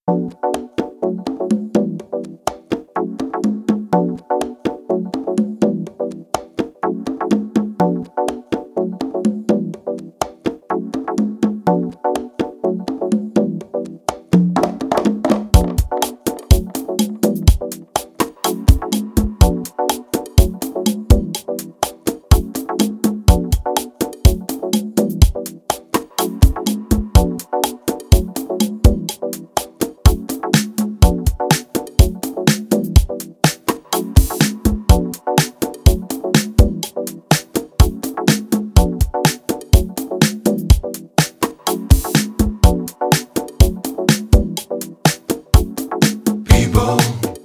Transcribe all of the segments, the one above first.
People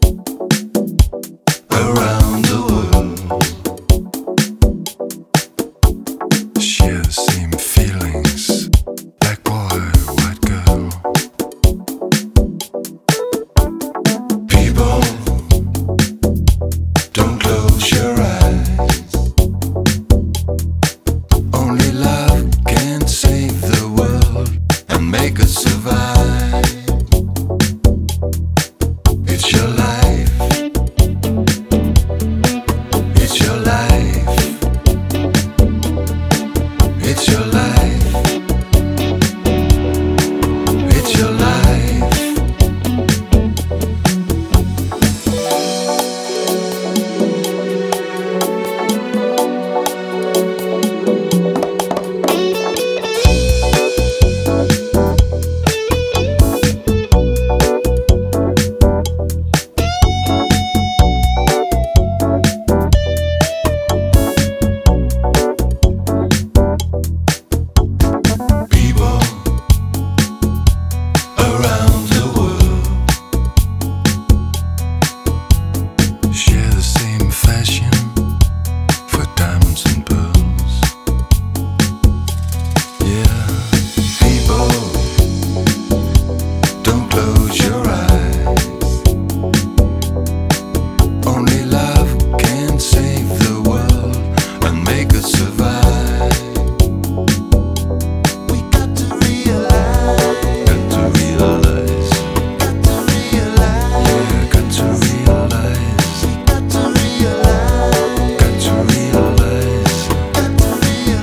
around the world share the same feelings, black boy, white girl. People, don't close your eyes. Only love can save the world and make us survive. It's your life. It's your life. It's your life. It's your life. People around the world share the same fashion for diamonds and pearls. Yeah, people, don't close your eyes. Only love can save the world and make us survive. We got to realize. Got to realize. Got to realize. Yeah, got to realize. We got to realize. Got to realize. Got to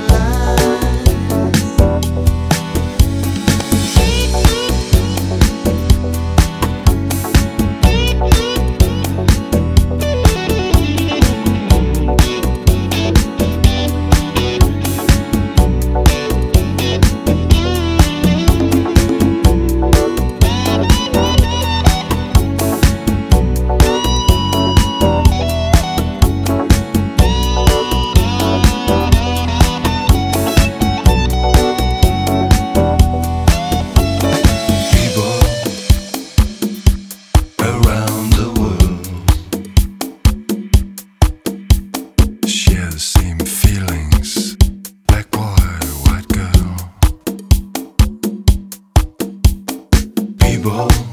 People around the world share the same feelings, black boy, white girl. People